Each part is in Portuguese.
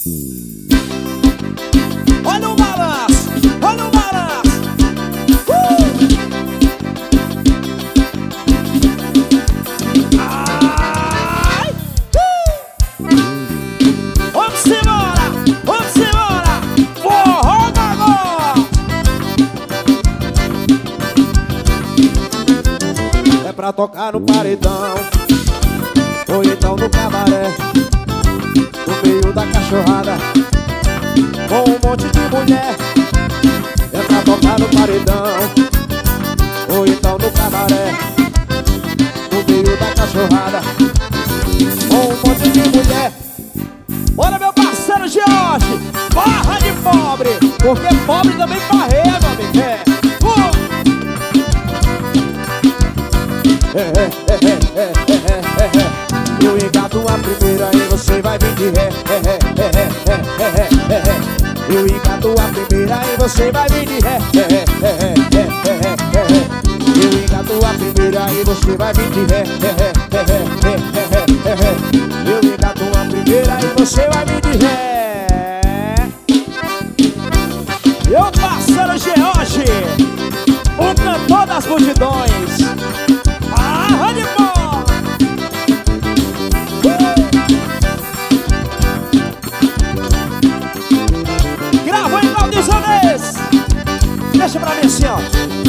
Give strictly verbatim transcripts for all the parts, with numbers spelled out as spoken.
Olha o balanço, olha o balanço. uh! Ai! Uh! Vamos embora, vamos embora. Forró agora. É pra tocar no paredão ou então no cabaré, no meio da cachorrada, com um monte de mulher. É pra tocar no paredão ou então no cabaré, no meio da cachorrada, com um monte de mulher. Olha meu parceiro George, barra de pobre, porque pobre também parreia, meu amigo. É. Uh! É, é, é, é, é, é, é, é. Eu engato a primeira e você vai vir de ré. É, é, é, é, é, é, é, é. Eu engato a primeira e você vai vir de ré. É, é, é, é, é, é, é. Eu engato a primeira e você vai vir de ré. É, é, é, é, é, é, é. Eu engato a primeira e você vai vir de ré. Meu parceiro George, o cantor das multidões. Barra de bola. uh! Grava aí, Valdizanês. Deixa pra mim assim, ó.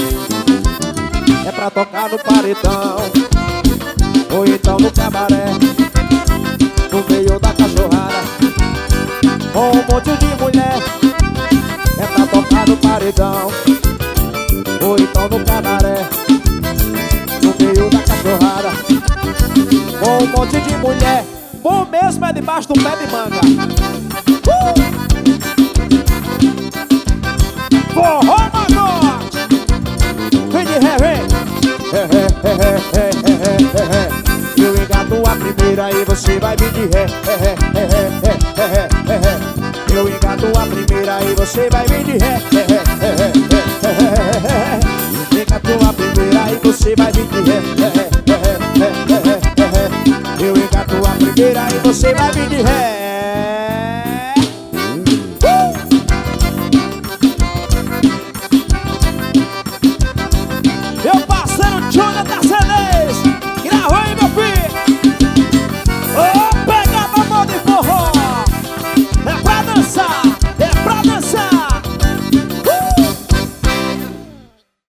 É pra tocar no paredão ou então no cabaré, no meio da cachorrada, com um monte de mulher. É pra tocar no paredão ou então no cabaré, no meio da cachorrada, com um monte de mulher. Bom mesmo é debaixo do pé de manga. uh! Forró agora. Vem de ré, vem. É, é, é, é, é, é, é, é. Eu engato a primeira e você vai vir de ré. É, é, é, é, é, é, é. Eu engato a primeira e você vai vir de ré. É, é, é, é, é, é. Eu engato a primeira e você vai vir de ré. É, é, é, é, é, é. Eu engato a primeira e você vai vir de ré.